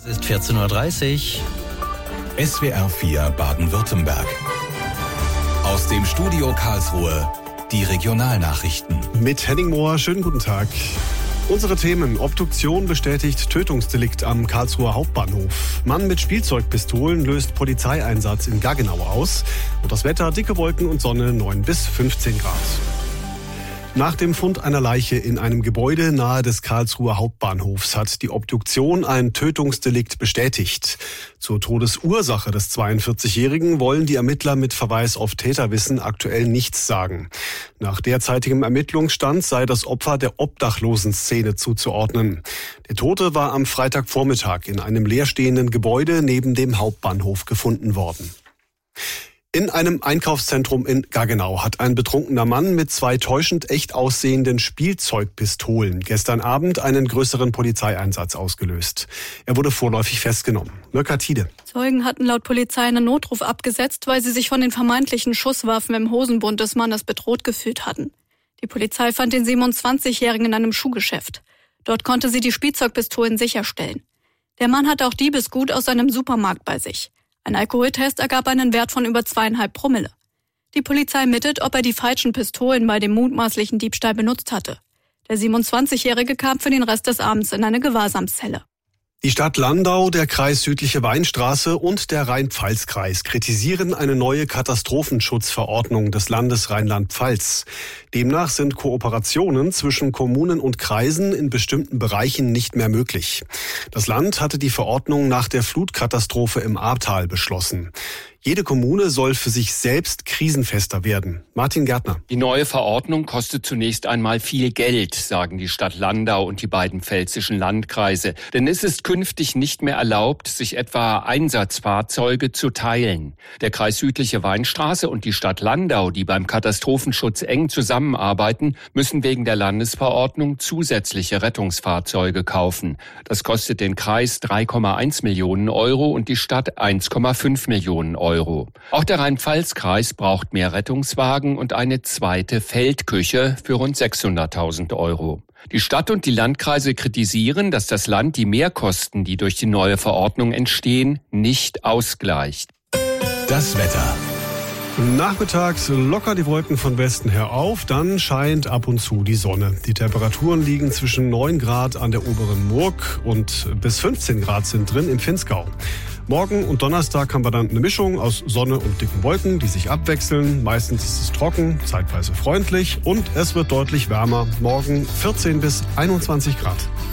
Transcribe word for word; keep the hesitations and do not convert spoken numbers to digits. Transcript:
Es ist vierzehn Uhr dreißig. S W R vier Baden-Württemberg. Aus dem Studio Karlsruhe die Regionalnachrichten. Mit Henning Mohr, schönen guten Tag. Unsere Themen: Obduktion bestätigt Tötungsdelikt am Karlsruher Hauptbahnhof. Mann mit Spielzeugpistolen löst Polizeieinsatz in Gaggenau aus. Und das Wetter: dicke Wolken und Sonne, neun bis fünfzehn Grad. Nach dem Fund einer Leiche in einem Gebäude nahe des Karlsruher Hauptbahnhofs hat die Obduktion ein Tötungsdelikt bestätigt. Zur Todesursache des zweiundvierzigjährigen wollen die Ermittler mit Verweis auf Täterwissen aktuell nichts sagen. Nach derzeitigem Ermittlungsstand sei das Opfer der Obdachlosenszene zuzuordnen. Der Tote war am Freitagvormittag in einem leerstehenden Gebäude neben dem Hauptbahnhof gefunden worden. In einem Einkaufszentrum in Gaggenau hat ein betrunkener Mann mit zwei täuschend echt aussehenden Spielzeugpistolen gestern Abend einen größeren Polizeieinsatz ausgelöst. Er wurde vorläufig festgenommen. Mirka Tiede. Zeugen hatten laut Polizei einen Notruf abgesetzt, weil sie sich von den vermeintlichen Schusswaffen im Hosenbund des Mannes bedroht gefühlt hatten. Die Polizei fand den siebenundzwanzigjährigen in einem Schuhgeschäft. Dort konnte sie die Spielzeugpistolen sicherstellen. Der Mann hatte auch Diebesgut aus einem Supermarkt bei sich. Ein Alkoholtest ergab einen Wert von über zweieinhalb Promille. Die Polizei ermittelt, ob er die falschen Pistolen bei dem mutmaßlichen Diebstahl benutzt hatte. Der siebenundzwanzigjährige kam für den Rest des Abends in eine Gewahrsamszelle. Die Stadt Landau, der Kreis Südliche Weinstraße und der Rhein-Pfalz-Kreis kritisieren eine neue Katastrophenschutzverordnung des Landes Rheinland-Pfalz. Demnach sind Kooperationen zwischen Kommunen und Kreisen in bestimmten Bereichen nicht mehr möglich. Das Land hatte die Verordnung nach der Flutkatastrophe im Ahrtal beschlossen. Jede Kommune soll für sich selbst krisenfester werden. Martin Gärtner. Die neue Verordnung kostet zunächst einmal viel Geld, sagen die Stadt Landau und die beiden pfälzischen Landkreise. Denn es ist künftig nicht mehr erlaubt, sich etwa Einsatzfahrzeuge zu teilen. Der Kreis Südliche Weinstraße und die Stadt Landau, die beim Katastrophenschutz eng zusammenarbeiten, müssen wegen der Landesverordnung zusätzliche Rettungsfahrzeuge kaufen. Das kostet den Kreis drei Komma eins Millionen Euro und die Stadt eins Komma fünf Millionen Euro. Euro. Auch der Rhein-Pfalz-Kreis braucht mehr Rettungswagen und eine zweite Feldküche für rund sechshunderttausend Euro. Die Stadt und die Landkreise kritisieren, dass das Land die Mehrkosten, die durch die neue Verordnung entstehen, nicht ausgleicht. Das Wetter. Nachmittags locker die Wolken von Westen her auf, dann scheint ab und zu die Sonne. Die Temperaturen liegen zwischen neun Grad an der oberen Murg und bis fünfzehn Grad sind drin im Vinzgau. Morgen und Donnerstag haben wir dann eine Mischung aus Sonne und dicken Wolken, die sich abwechseln. Meistens ist es trocken, zeitweise freundlich und es wird deutlich wärmer. Morgen vierzehn bis einundzwanzig Grad.